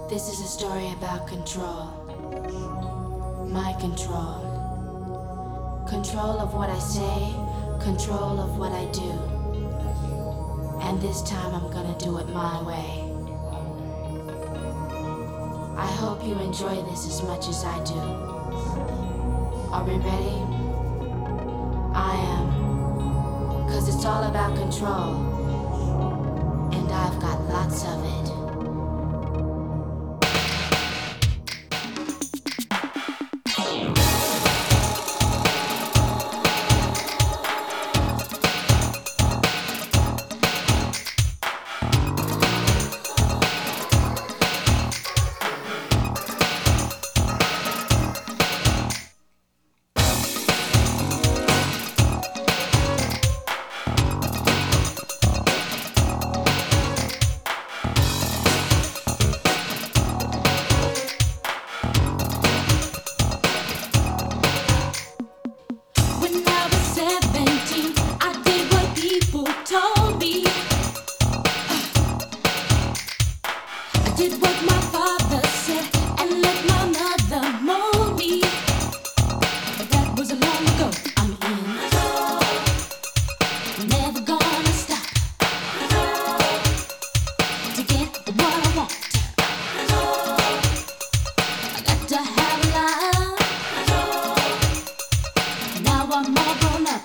This is a story about control. My control. Control of what I say, control of what I do. And this time I'm gonna do it my way. I hope you enjoy this as much as I do. Are we ready? I am. 'Cause it's all about control. And I've got lots of it. Did what my father said and let my mother mold me. But that was a long ago. I'm in. Never gonna stop to get what I want. I got to have a life. Now I'm all grown up.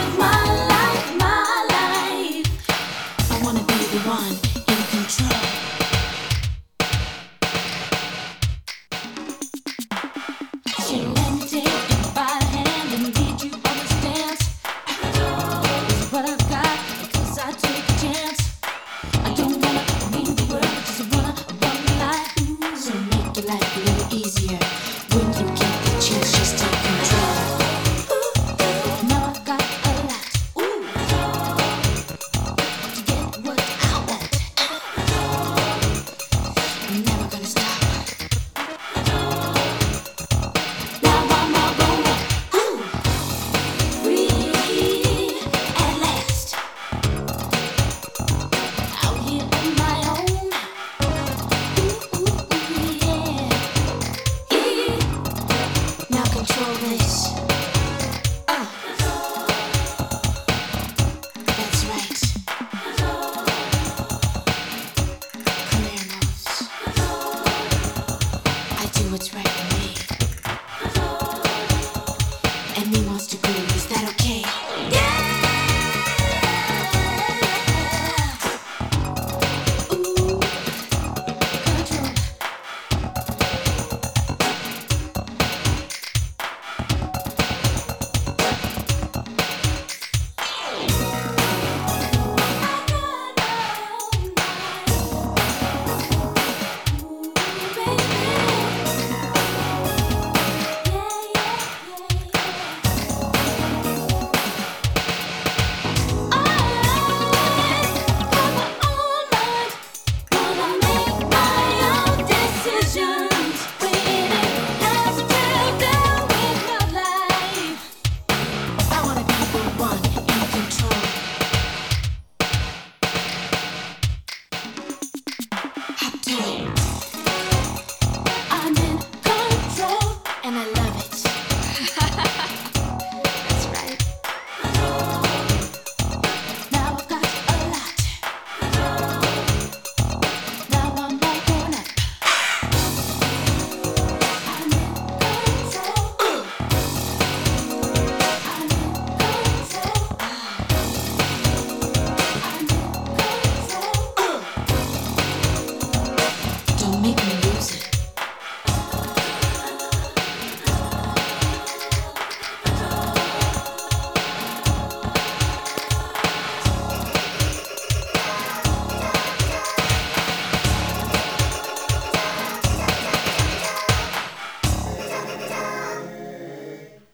One in control.